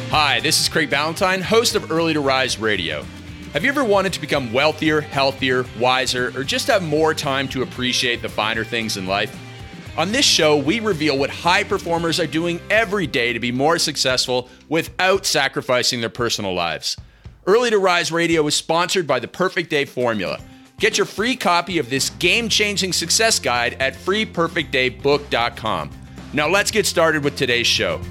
Hi, this is Craig Ballantyne, host of Early to Rise Radio. Have you ever wanted to become wealthier, healthier, wiser, or just have more time to appreciate the finer things in life? On this show, we reveal what high performers are doing every day to be more successful without sacrificing their personal lives. Early to Rise Radio is sponsored by the Perfect Day Formula. Get your free copy of this game-changing success guide at freeperfectdaybook.com. Now let's get started with today's show.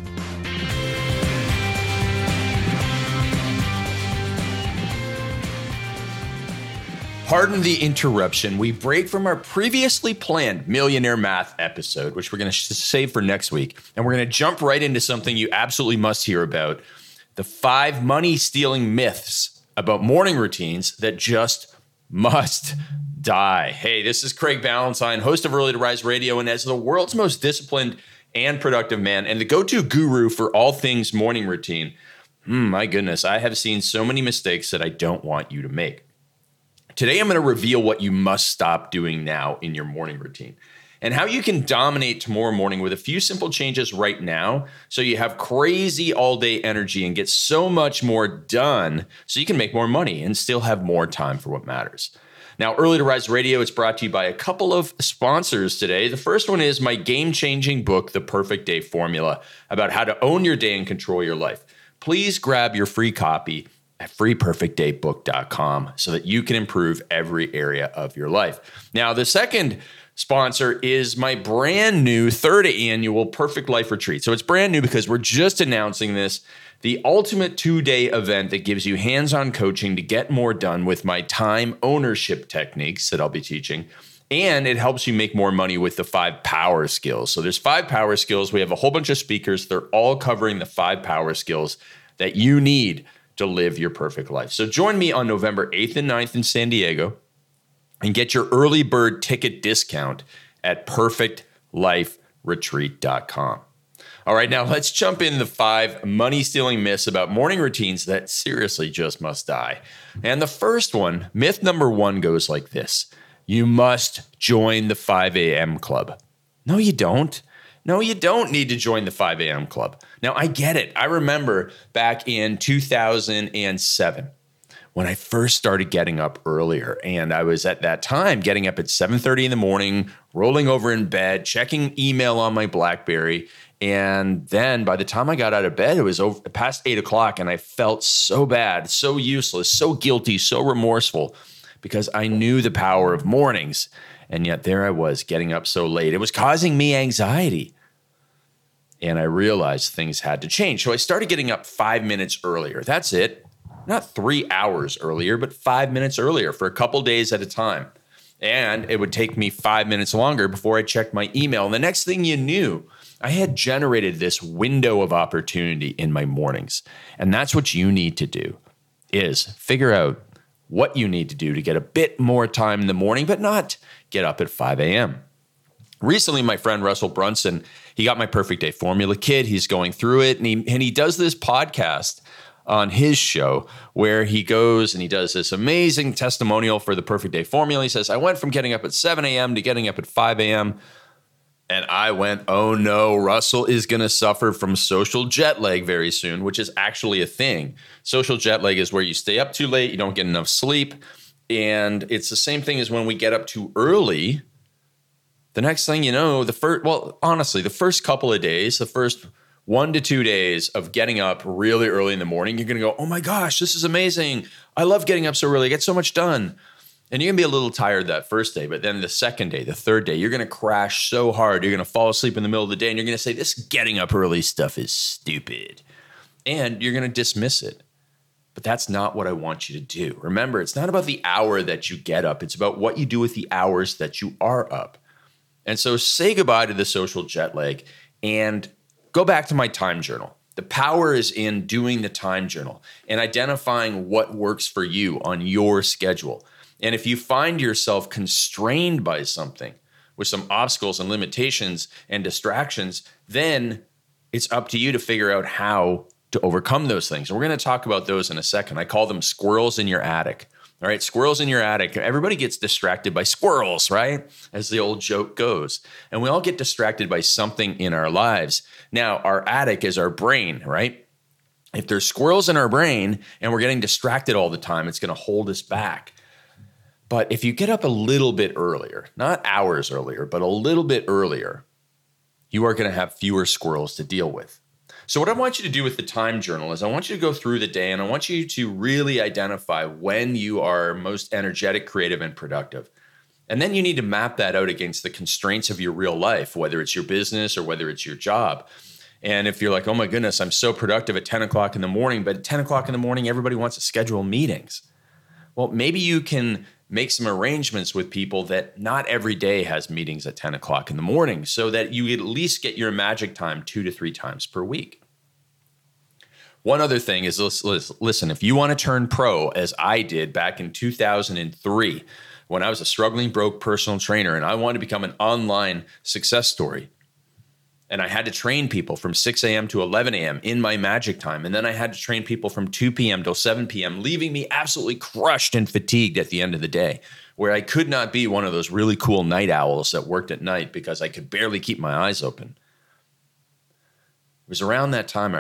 Pardon the interruption. We break from our previously planned Millionaire Math episode, which we're going to save for next week. And we're going to jump right into something you absolutely must hear about. The 5 money-stealing myths about morning routines that just must die. Hey, this is Craig Ballantyne, host of Early to Rise Radio, and as the world's most disciplined and productive man and the go-to guru for all things morning routine, my goodness, I have seen so many mistakes that I don't want you to make. Today, I'm going to reveal what you must stop doing now in your morning routine and how you can dominate tomorrow morning with a few simple changes right now so you have crazy all-day energy and get so much more done so you can make more money and still have more time for what matters. Now, Early to Rise Radio is brought to you by a couple of sponsors today. The first one is my game-changing book, The Perfect Day Formula, about how to own your day and control your life. Please grab your free copy at freeperfectdaybook.com so that you can improve every area of your life. Now, the second sponsor is my brand new 3rd annual Perfect Life Retreat. So it's brand new because we're just announcing this, the ultimate 2-day event that gives you hands-on coaching to get more done with my time ownership techniques that I'll be teaching. And it helps you make more money with the 5 power skills. So there's 5 power skills. We have a whole bunch of speakers. They're all covering the 5 power skills that you need to live your perfect life. So join me on November 8th and 9th in San Diego and get your early bird ticket discount at perfectliferetreat.com. All right, now let's jump in the 5 money-stealing myths about morning routines that seriously just must die. And the first one, myth number 1 goes like this. You must join the 5 a.m. club. No, you don't. No, you don't need to join the 5 a.m. club. Now, I get it. I remember back in 2007 when I first started getting up earlier. And I was at that time getting up at 7:30 in the morning, rolling over in bed, checking email on my BlackBerry. And then by the time I got out of bed, it was over past 8 o'clock. And I felt so bad, so useless, so guilty, so remorseful because I knew the power of mornings. And yet there I was getting up so late. It was causing me anxiety. And I realized things had to change. So I started getting up 5 minutes earlier. That's it. Not 3 hours earlier, but 5 minutes earlier for a couple days at a time. And it would take me 5 minutes longer before I checked my email. And the next thing you knew, I had generated this window of opportunity in my mornings. And that's what you need to do, is figure out what you need to do to get a bit more time in the morning, but not get up at 5 a.m. Recently, my friend Russell Brunson, he got my Perfect Day Formula kit. He's going through it, and he does this podcast on his show where he goes and he does this amazing testimonial for the Perfect Day Formula. He says, I went from getting up at 7 a.m. to getting up at 5 a.m., and I went, oh no, Russell is going to suffer from social jet lag very soon, which is actually a thing. Social jet lag is where you stay up too late, you don't get enough sleep, and it's the same thing as when we get up too early. The next thing you know, the first couple of days, the first 1 to 2 days of getting up really early in the morning, you're going to go, oh my gosh, this is amazing. I love getting up so early. I get so much done. And you're going to be a little tired that first day, but then the second day, the third day, you're going to crash so hard. You're going to fall asleep in the middle of the day and you're going to say, this getting up early stuff is stupid. And you're going to dismiss it. But that's not what I want you to do. Remember, it's not about the hour that you get up. It's about what you do with the hours that you are up. And so say goodbye to the social jet lag and go back to my time journal. The power is in doing the time journal and identifying what works for you on your schedule. And if you find yourself constrained by something with some obstacles and limitations and distractions, then it's up to you to figure out how to overcome those things. And we're going to talk about those in a second. I call them squirrels in your attic. All right, squirrels in your attic. Everybody gets distracted by squirrels, right? As the old joke goes. And we all get distracted by something in our lives. Now, our attic is our brain, right? If there's squirrels in our brain and we're getting distracted all the time, it's going to hold us back. But if you get up a little bit earlier, not hours earlier, but a little bit earlier, you are going to have fewer squirrels to deal with. So what I want you to do with the time journal is I want you to go through the day and I want you to really identify when you are most energetic, creative, and productive. And then you need to map that out against the constraints of your real life, whether it's your business or whether it's your job. And if you're like, oh my goodness, I'm so productive at 10 o'clock in the morning, but at 10 o'clock in the morning, everybody wants to schedule meetings. Well, maybe you can make some arrangements with people that not every day has meetings at 10 o'clock in the morning so that you at least get your magic time 2 to 3 times per week. One other thing is, listen, if you want to turn pro, as I did back in 2003, when I was a struggling broke personal trainer and I wanted to become an online success story, and I had to train people from 6 a.m. to 11 a.m. in my magic time. And then I had to train people from 2 p.m. till 7 p.m., leaving me absolutely crushed and fatigued at the end of the day, where I could not be one of those really cool night owls that worked at night because I could barely keep my eyes open. It was around that time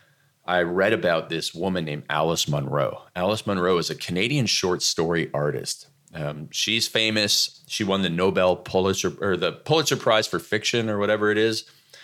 I read about this woman named Alice Munro. Alice Munro is a Canadian short story artist. She's famous. She won the Pulitzer Prize for fiction or whatever it is.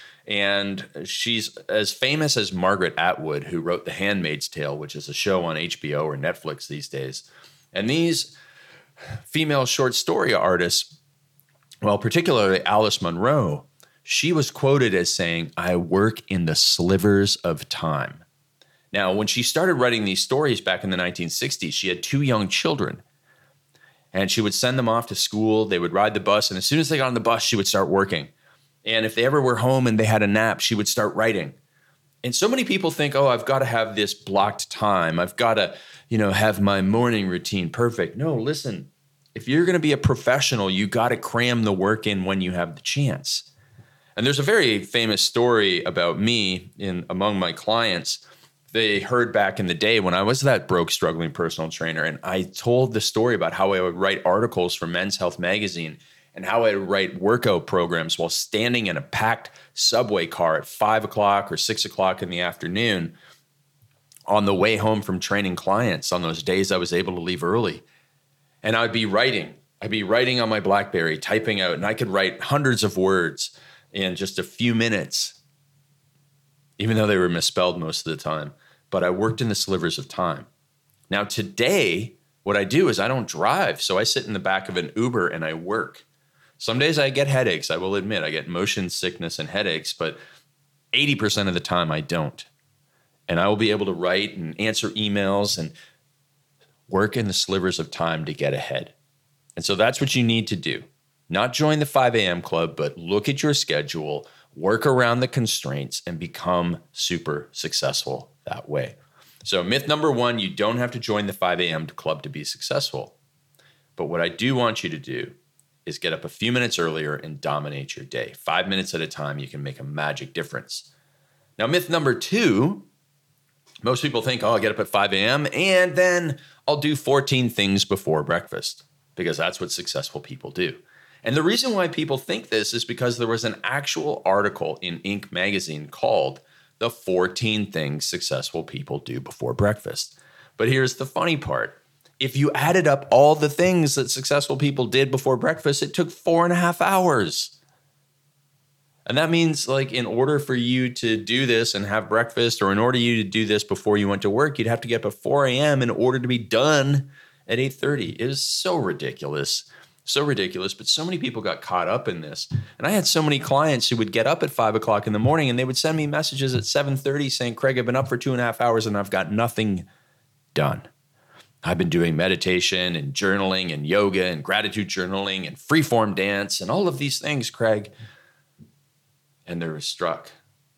And she's as famous as Margaret Atwood, who wrote The Handmaid's Tale, which is a show on HBO or Netflix these days. And these female short story artists, well, particularly Alice Munro, she was quoted as saying, "I work in the slivers of time." Now, when she started writing these stories back in the 1960s, she had 2 young children. And she would send them off to school. They would ride the bus. And as soon as they got on the bus, she would start working. And if they ever were home and they had a nap, she would start writing. And so many people think, oh, I've got to have this blocked time. I've got to, have my morning routine perfect. No, listen, if you're going to be a professional, you got to cram the work in when you have the chance. And there's a very famous story about me among my clients. They heard back in the day when I was that broke, struggling personal trainer. And I told the story about how I would write articles for Men's Health magazine and how I would write workout programs while standing in a packed subway car at 5 o'clock or 6 o'clock in the afternoon on the way home from training clients on those days I was able to leave early. And I'd be writing. I'd be writing on my BlackBerry, typing out, and I could write hundreds of words in just a few minutes, even though they were misspelled most of the time. But I worked in the slivers of time. Now today, what I do is I don't drive. So I sit in the back of an Uber and I work. Some days I get headaches. I will admit I get motion sickness and headaches, but 80% of the time I don't. And I will be able to write and answer emails and work in the slivers of time to get ahead. And so that's what you need to do. Not join the 5 a.m. club, but look at your schedule, work around the constraints, and become super successful that way. So myth number 1, you don't have to join the 5 a.m. club to be successful. But what I do want you to do is get up a few minutes earlier and dominate your day. 5 minutes at a time, you can make a magic difference. Now, myth number 2, most people think, oh, I'll get up at 5 a.m. and then I'll do 14 things before breakfast, because that's what successful people do. And the reason why people think this is because there was an actual article in Inc. magazine called The 14 Things Successful People Do Before Breakfast. But here's the funny part. If you added up all the things that successful people did before breakfast, it took 4.5 hours. And that means, like, in order for you to do this and have breakfast, or in order you to do this before you went to work, you'd have to get up at 4 a.m. in order to be done at 8:30. It is so ridiculous. So ridiculous. But so many people got caught up in this. And I had so many clients who would get up at 5 o'clock in the morning and they would send me messages at 7:30 saying, Craig, I've been up for 2.5 hours and I've got nothing done. I've been doing meditation and journaling and yoga and gratitude journaling and freeform dance and all of these things, Craig. And they're stuck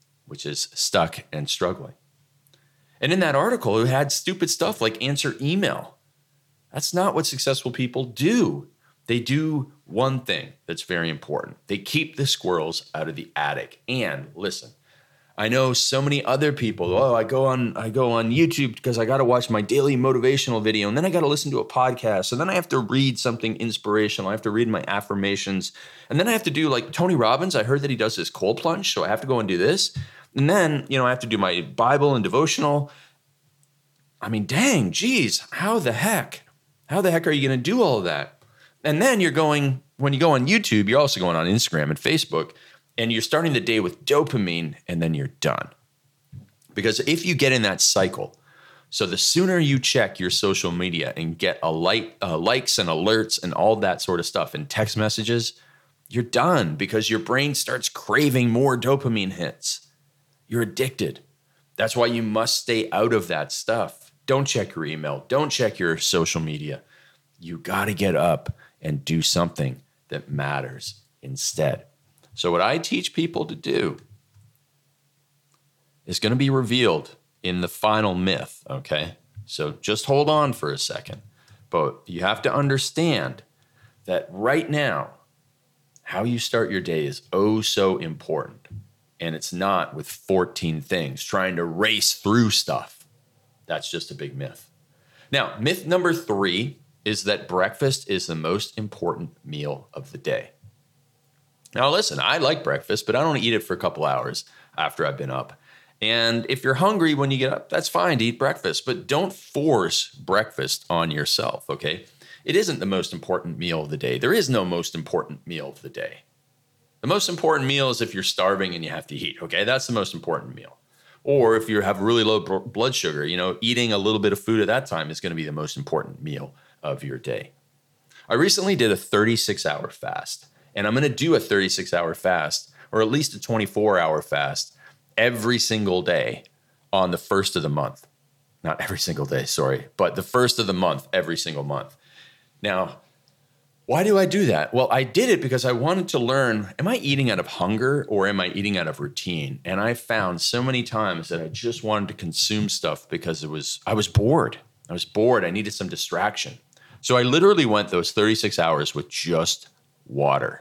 and struggling. And in that article, it had stupid stuff like answer email. That's not what successful people do. They do one thing that's very important. They keep the squirrels out of the attic. And listen, I know so many other people, I go on YouTube because I got to watch my daily motivational video, and then I got to listen to a podcast, and then I have to read something inspirational. I have to read my affirmations, and then I have to do like Tony Robbins. I heard that he does this cold plunge, so I have to go and do this. And then, I have to do my Bible and devotional. I mean, dang, geez, how the heck are you going to do all of that? And then when you go on YouTube, you're also going on Instagram and Facebook, and you're starting the day with dopamine, and then you're done. Because if you get in that cycle, so the sooner you check your social media and get likes and alerts and all that sort of stuff and text messages, you're done because your brain starts craving more dopamine hits. You're addicted. That's why you must stay out of that stuff. Don't check your email. Don't check your social media. You got to get up and do something that matters instead. So what I teach people to do is going to be revealed in the final myth, okay? So just hold on for a second. But you have to understand that right now, how you start your day is oh so important. And it's not with 14 things trying to race through stuff. That's just a big myth. Now, myth number 3 is that breakfast is the most important meal of the day. Now, listen, I like breakfast, but I don't eat it for a couple hours after I've been up. And if you're hungry when you get up, that's fine to eat breakfast, but don't force breakfast on yourself, okay? It isn't the most important meal of the day. There is no most important meal of the day. The most important meal is if you're starving and you have to eat, okay? That's the most important meal. Or if you have really low blood sugar, eating a little bit of food at that time is going to be the most important meal of your day. I recently did a 36-hour fast, and I'm going to do a 36-hour fast, or at least a 24-hour fast, every single day on the first of the month. Not every single day, sorry, but the first of the month, every single month. Now, why do I do that? Well, I did it because I wanted to learn, am I eating out of hunger or am I eating out of routine? And I found so many times that I just wanted to consume stuff because I was bored. I needed some distraction. So I literally went those 36 hours with just water.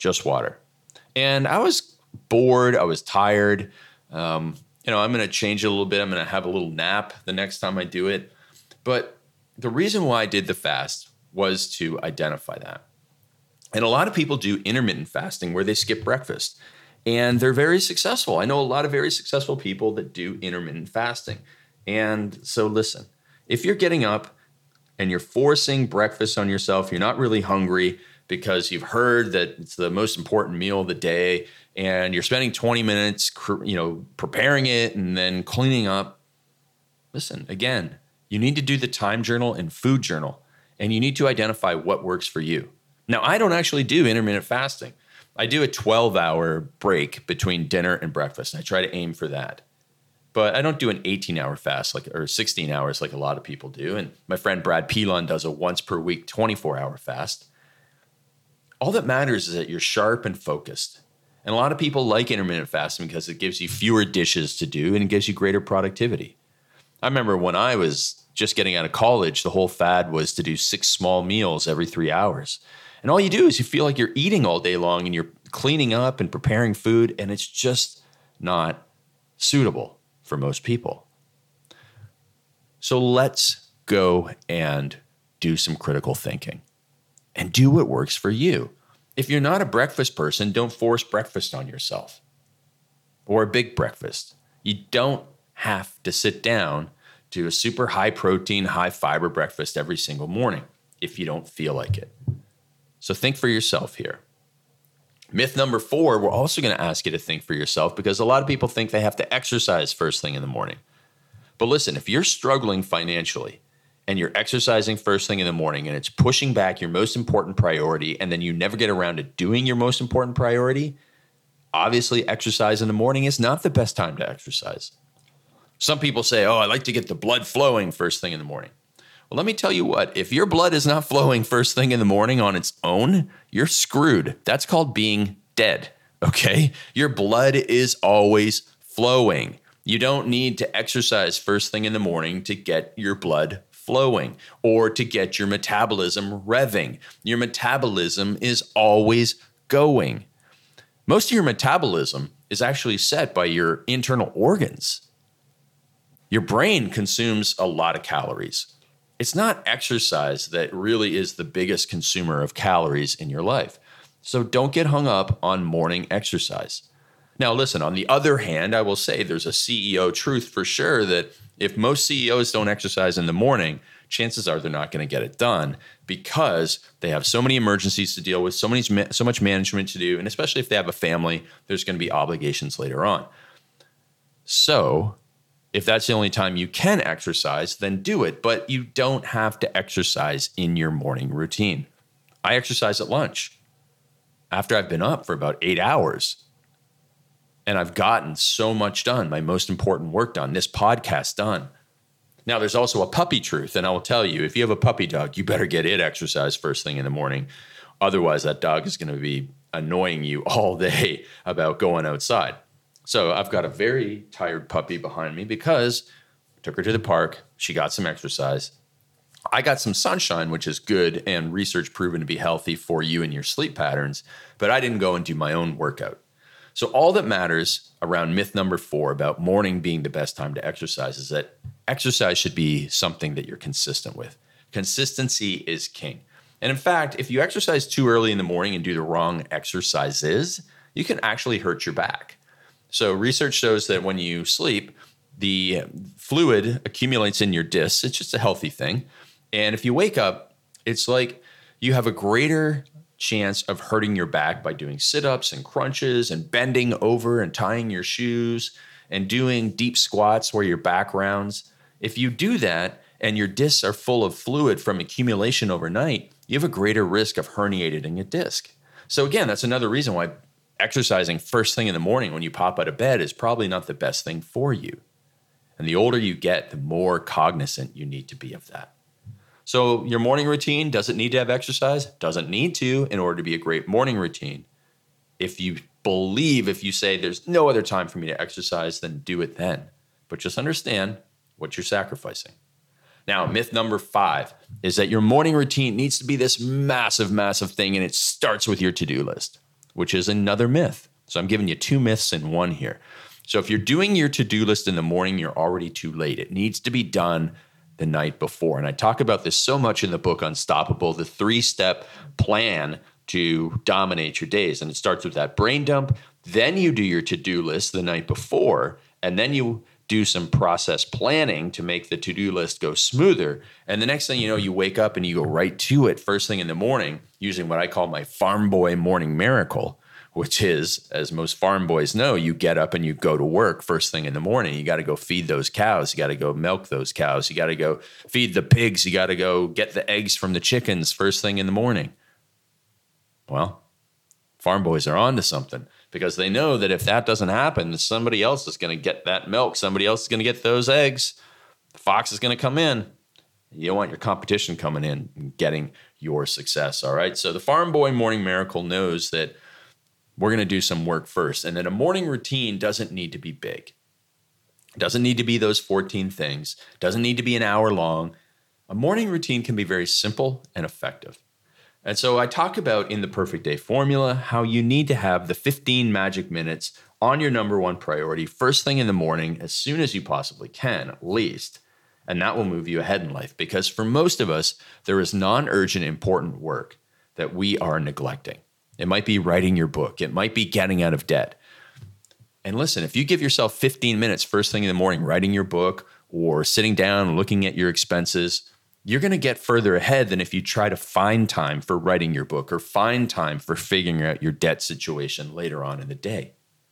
And I was bored. I was tired. I'm going to change it a little bit. I'm going to have a little nap the next time I do it. But the reason why I did the fast was to identify that. And a lot of people do intermittent fasting where they skip breakfast, and they're very successful. I know a lot of very successful people that do intermittent fasting. And so listen, if you're getting up and you're forcing breakfast on yourself, you're not really hungry because you've heard that it's the most important meal of the day, and you're spending 20 minutes, preparing it and then cleaning up. Listen, again, you need to do the time journal and food journal, and you need to identify what works for you. Now, I don't actually do intermittent fasting. I do a 12-hour break between dinner and breakfast, and I try to aim for that. But I don't do an 18-hour fast or 16 hours like a lot of people do. And my friend Brad Pilon does a once per week 24-hour fast. All that matters is that you're sharp and focused. And a lot of people like intermittent fasting because it gives you fewer dishes to do and it gives you greater productivity. I remember when I was just getting out of college, the whole fad was to do 6 small meals every 3 hours. And all you do is you feel like you're eating all day long and you're cleaning up and preparing food, and it's just not suitable for most people. So let's go and do some critical thinking and do what works for you. If you're not a breakfast person, don't force breakfast on yourself or a big breakfast. You don't have to sit down to a super high protein, high fiber breakfast every single morning if you don't feel like it. So think for yourself here. Myth number 4, we're also going to ask you to think for yourself because a lot of people think they have to exercise first thing in the morning. But listen, if you're struggling financially and you're exercising first thing in the morning and it's pushing back your most important priority and then you never get around to doing your most important priority, obviously exercise in the morning is not the best time to exercise. Some people say, I like to get the blood flowing first thing in the morning. Well, let me tell you what, if your blood is not flowing first thing in the morning on its own, you're screwed. That's called being dead, okay? Your blood is always flowing. You don't need to exercise first thing in the morning to get your blood flowing or to get your metabolism revving. Your metabolism is always going. Most of your metabolism is actually set by your internal organs. Your brain consumes a lot of calories. It's not exercise that really is the biggest consumer of calories in your life. So don't get hung up on morning exercise. Now, listen, on the other hand, I will say there's a CEO truth for sure that if most CEOs don't exercise in the morning, chances are they're not going to get it done because they have so many emergencies to deal with, so much management to do, and especially if they have a family, there's going to be obligations later on. So if that's the only time you can exercise, then do it, but you don't have to exercise in your morning routine. I exercise at lunch after I've been up for about 8 hours. And I've gotten so much done, my most important work done, this podcast done. Now, there's also a puppy truth, and I will tell you, if you have a puppy dog, you better get it exercise first thing in the morning. Otherwise, that dog is going to be annoying you all day about going outside. So I've got a very tired puppy behind me because I took her to the park. She got some exercise. I got some sunshine, which is good and research proven to be healthy for you and your sleep patterns, but I didn't go and do my own workout. So all that matters around myth number 4 about morning being the best time to exercise is that exercise should be something that you're consistent with. Consistency is king. And in fact, if you exercise too early in the morning and do the wrong exercises, you can actually hurt your back. So research shows that when you sleep, the fluid accumulates in your discs. It's just a healthy thing. And if you wake up, it's like you have a greater chance of hurting your back by doing sit-ups and crunches and bending over and tying your shoes and doing deep squats where your back rounds. If you do that and your discs are full of fluid from accumulation overnight, you have a greater risk of herniating a disc. So again, that's another reason why exercising first thing in the morning when you pop out of bed is probably not the best thing for you. And the older you get, the more cognizant you need to be of that. So your morning routine, does it need to have exercise? Doesn't need to in order to be a great morning routine. If you say there's no other time for me to exercise, then do it then. But just understand what you're sacrificing. Now, myth number 5 is that your morning routine needs to be this massive, massive thing, and it starts with your to-do list, which is another myth. So I'm giving you 2 myths in one here. So if you're doing your to-do list in the morning, you're already too late. It needs to be done the night before. And I talk about this so much in the book Unstoppable, the 3-step plan to dominate your days. And it starts with that brain dump. Then you do your to-do list the night before, and then you do some process planning to make the to-do list go smoother. And the next thing you know, you wake up and you go right to it first thing in the morning, using what I call my farm boy morning miracle, which is, as most farm boys know, you get up and you go to work first thing in the morning. You got to go feed those cows. You got to go milk those cows. You got to go feed the pigs. You got to go get the eggs from the chickens first thing in the morning. Well, farm boys are on to something because they know that if that doesn't happen, somebody else is going to get that milk. Somebody else is going to get those eggs. The fox is going to come in. You don't want your competition coming in and getting your success. All right. So the farm boy morning miracle knows that we're going to do some work first. And then a morning routine doesn't need to be big. It doesn't need to be those 14 things. It doesn't need to be an hour long. A morning routine can be very simple and effective. And so I talk about in the Perfect Day Formula how you need to have the 15 magic minutes on your number 1 priority first thing in the morning as soon as you possibly can, at least. And that will move you ahead in life because for most of us, there is non-urgent important work that we are neglecting. It might be writing your book. It might be getting out of debt. And listen, if you give yourself 15 minutes first thing in the morning, writing your book or sitting down, looking at your expenses, you're going to get further ahead than if you try to find time for writing your book or find time for figuring out your debt situation later on in the day.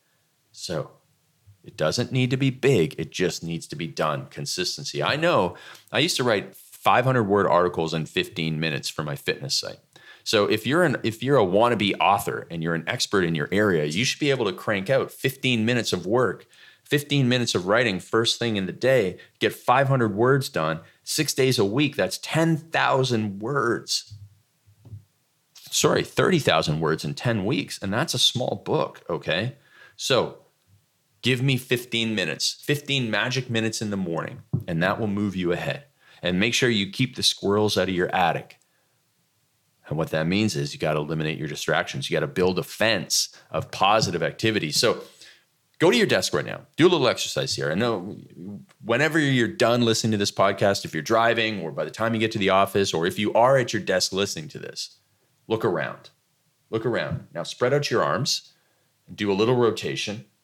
So it doesn't need to be big. It just needs to be done. Consistency. I know I used to write 500-word articles in 15 minutes for my fitness site. So if you're a wannabe author and you're an expert in your area, you should be able to crank out 15 minutes of work, 15 minutes of writing first thing in the day, get 500 words done, 6 days a week. That's 10,000 words. 30,000 words in 10 weeks. And that's a small book, okay? So give me 15 minutes, 15 magic minutes in the morning, and that will move you ahead. And make sure you keep the squirrels out of your attic. And what that means is you got to eliminate your distractions. You got to build a fence of positive activity. So go to your desk right now. Do a little exercise here. I know whenever you're done listening to this podcast, if you're driving or by the time you get to the office, or if you are at your desk listening to this, look around. Look around. Now spread out your arms. Do a little rotation.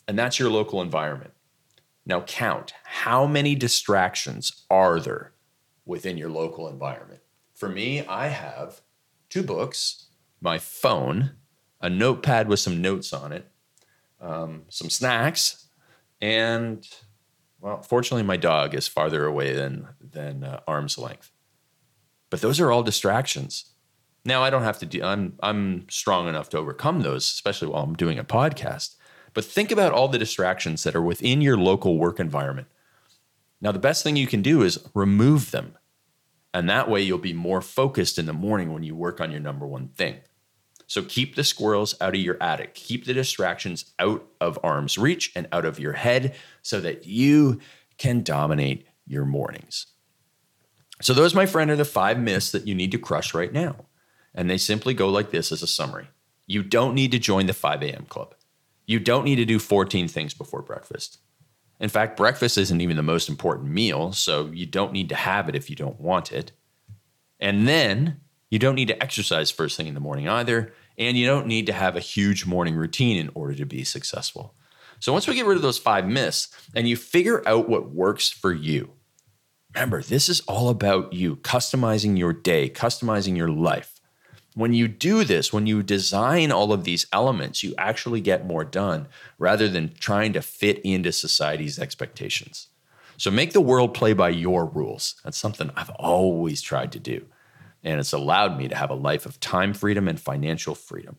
And that's your local environment. Now count, how many distractions are there within your local environment? For me, I have 2 books, my phone, a notepad with some notes on it, some snacks, and, well, fortunately, my dog is farther away than arm's length. But those are all distractions. Now, I don't have to I'm strong enough to overcome those, especially while I'm doing a podcast. But think about all the distractions that are within your local work environment. Now, the best thing you can do is remove them. And that way you'll be more focused in the morning when you work on your number one thing. So keep the squirrels out of your attic. Keep the distractions out of arm's reach and out of your head so that you can dominate your mornings. So those, my friend, are the 5 myths that you need to crush right now. And they simply go like this as a summary. You don't need to join the 5 a.m. club. You don't need to do 14 things before breakfast. In fact, breakfast isn't even the most important meal, so you don't need to have it if you don't want it. And then you don't need to exercise first thing in the morning either, and you don't need to have a huge morning routine in order to be successful. So once we get rid of those 5 myths and you figure out what works for you, remember, this is all about you customizing your day, customizing your life. When you do this, when you design all of these elements, you actually get more done rather than trying to fit into society's expectations. So make the world play by your rules. That's something I've always tried to do. And it's allowed me to have a life of time freedom and financial freedom.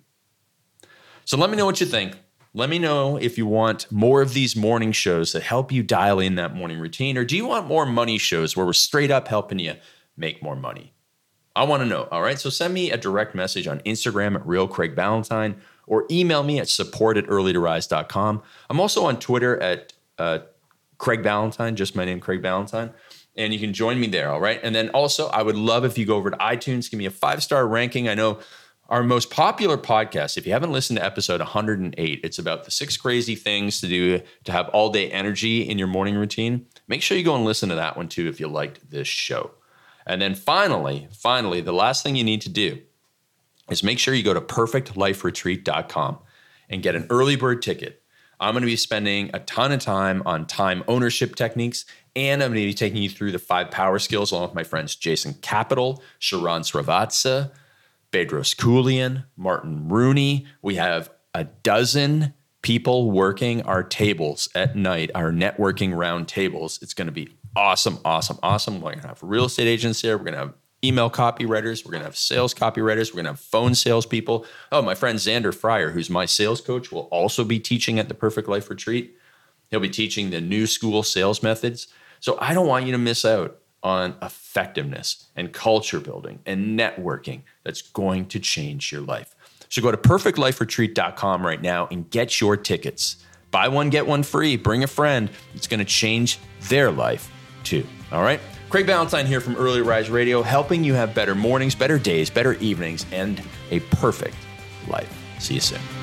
So let me know what you think. Let me know if you want more of these morning shows that help you dial in that morning routine, or do you want more money shows where we're straight up helping you make more money? I want to know. All right. So send me a direct message on Instagram at @RealCraigBallantyne or email me at support@earlytorise.com. I'm also on Twitter at Craig Ballantyne, just my name, Craig Ballantyne. And you can join me there. All right. And then also, I would love if you go over to iTunes, give me a 5-star ranking. I know our most popular podcast, if you haven't listened to episode 108, it's about the 6 crazy things to do to have all day energy in your morning routine. Make sure you go and listen to that one too if you liked this show. And then finally, the last thing you need to do is make sure you go to perfectliferetreat.com and get an early bird ticket. I'm going to be spending a ton of time on time ownership techniques, and I'm going to be taking you through the 5 power skills along with my friends Jason Capital, Sharon Srivatsa, Bedros Keuilian, Martin Rooney. We have a dozen people working our tables at night, our networking round tables. It's going to be awesome. We're going to have real estate agents there. We're going to have email copywriters. We're going to have sales copywriters. We're going to have phone salespeople. Oh, my friend Xander Fryer, who's my sales coach, will also be teaching at the Perfect Life Retreat. He'll be teaching the new school sales methods. So I don't want you to miss out on effectiveness and culture building and networking that's going to change your life. So go to perfectliferetreat.com right now and get your tickets. Buy one, get one free. Bring a friend. It's going to change their life too. All right. Craig Ballantyne here from Early Rise Radio, helping you have better mornings, better days, better evenings, and a perfect life. See you soon.